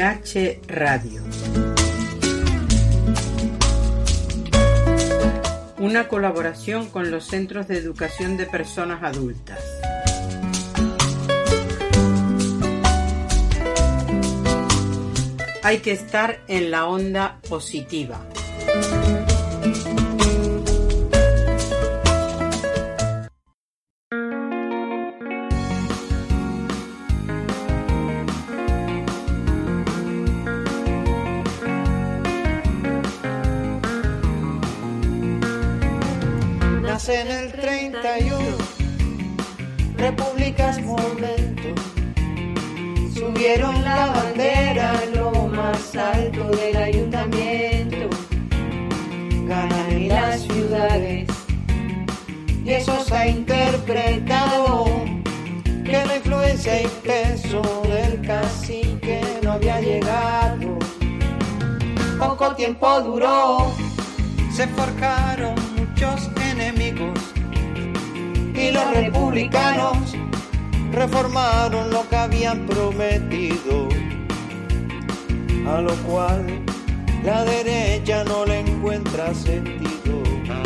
PH Radio. Una colaboración con los Centros de Educación de Personas Adultas. Hay que estar en la onda positiva. En el 31, repúblicas momento, subieron la bandera a lo más alto del ayuntamiento, ganan en las ciudades, y eso se ha interpretado que la influencia y peso del cacique no había llegado. Poco tiempo duró, se forjaron muchos enemigos y los republicanos reformaron lo que habían prometido, a lo cual la derecha no le encuentra sentido.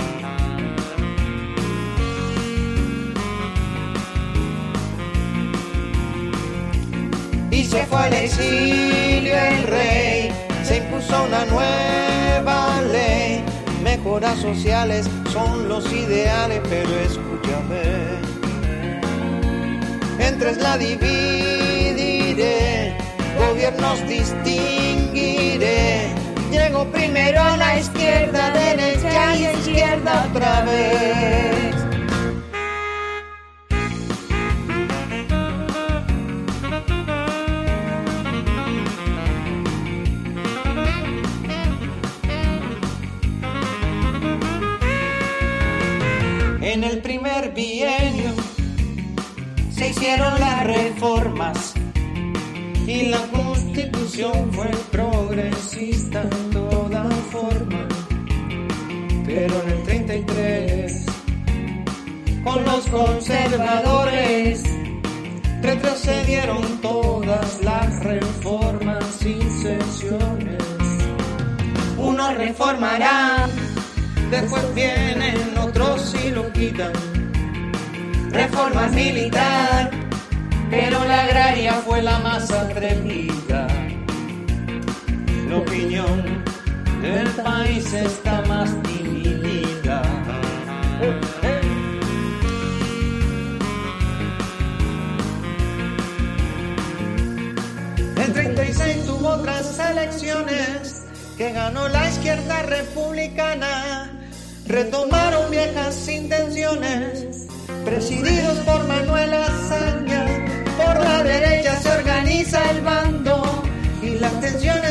Y se fue al exilio el rey, se impuso una nueva ley. Mejoras sociales son los ideales, pero escúchame, en tres la dividiré, gobiernos distinguiré. Llego primero a la izquierda, derecha y izquierda otra vez. En el primer bienio se hicieron las reformas y la Constitución fue progresista en toda forma. Pero en el 33, con los conservadores, retrocedieron todas las reformas y sesiones. Unos reformarán, después vienen otros y lo quitan. Reforma militar, pero la agraria fue la más atrevida. La opinión del país está más dividida. El 36 tuvo otras elecciones que ganó la izquierda republicana. Retomaron viejas intenciones, presididos por Manuel Azaña. Por la derecha se organiza el bando y la abstención